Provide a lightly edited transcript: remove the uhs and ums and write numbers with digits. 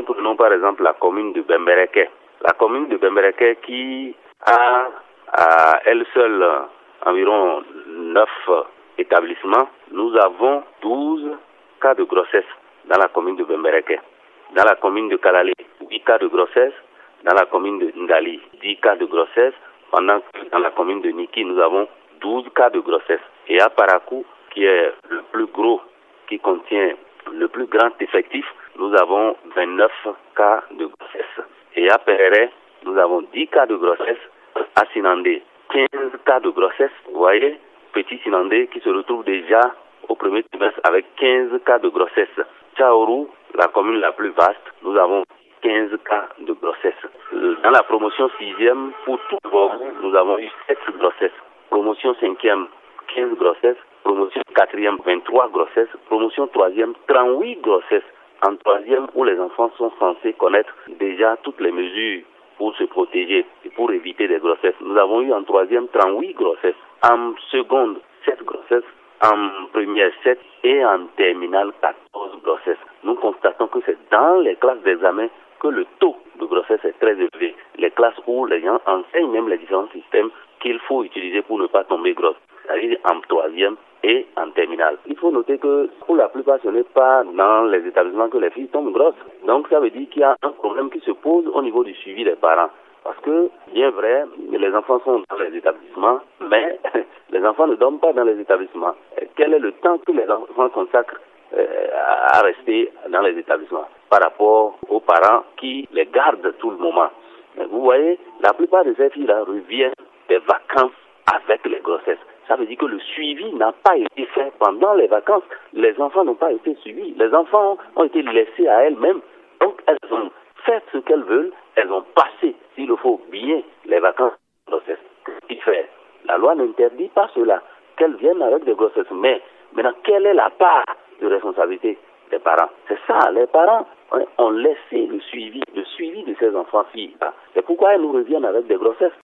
prenons par exemple la commune de Bembereke. La commune de Bembereke qui a à elle seule environ 9 établissements. Nous avons 12 cas de grossesse dans la commune de Bembereke. Dans la commune de Kalale, 8 cas de grossesse. Dans la commune de Ngali, 10 cas de grossesse. Pendant que dans la commune de Niki, nous avons 12 cas de grossesse. Et à Parakou, qui est le plus gros, qui contient le plus grand effectif, nous avons 29 cas de grossesse. Et à Perere, nous avons 10 cas de grossesse. À Sinandé, 15 cas de grossesse. Vous voyez, petit Sinandé qui se retrouve déjà au premier trimestre avec 15 cas de grossesse. Tchaourou, la commune la plus vaste, nous avons 15 cas de grossesse. Dans la promotion 6e, pour tout Borou, nous avons eu 7 grossesses. Promotion 5e, 15 grossesses. Promotion 4e, 23 grossesses. Promotion 3e, 38 grossesses. En 3e, où les enfants sont censés connaître déjà toutes les mesures pour se protéger et pour éviter des grossesses. Nous avons eu en 3e 38 grossesses. En seconde, 7 grossesses. En première 7 et en terminale 14 grossesses. Nous constatons que c'est dans les classes d'examen que le taux de grossesse est très élevé. Les classes où les gens enseignent même les différents systèmes qu'il faut utiliser pour ne pas tomber grosse. C'est-à-dire en 3e et en terminale. Il faut noter que pour la plupart, ce n'est pas dans les établissements que les filles tombent grosses. Donc ça veut dire qu'il y a un problème qui se pose au niveau du suivi des parents. Parce que, bien vrai, les enfants sont dans les établissements, mais les enfants ne dorment pas dans les établissements. Quel est le temps que les enfants consacrent à rester dans les établissements par rapport aux parents qui les gardent tout le moment? Vous voyez, la plupart de ces filles-là reviennent des vacances avec les grossesses. Ça veut dire que le suivi n'a pas été fait pendant les vacances. Les enfants n'ont pas été suivis. Les enfants ont été laissés à elles-mêmes. Donc, elles ont fait ce qu'elles veulent. Elles ont passé, s'il le faut, bien les vacances de grossesse. Qu'est-ce qu'il fait? La loi n'interdit pas cela, qu'elles viennent avec des grossesses. Mais maintenant, quelle est la part de responsabilité des parents? C'est ça, les parents ont laissé le suivi de ces enfants-filles. C'est pourquoi elles nous reviennent avec des grossesses.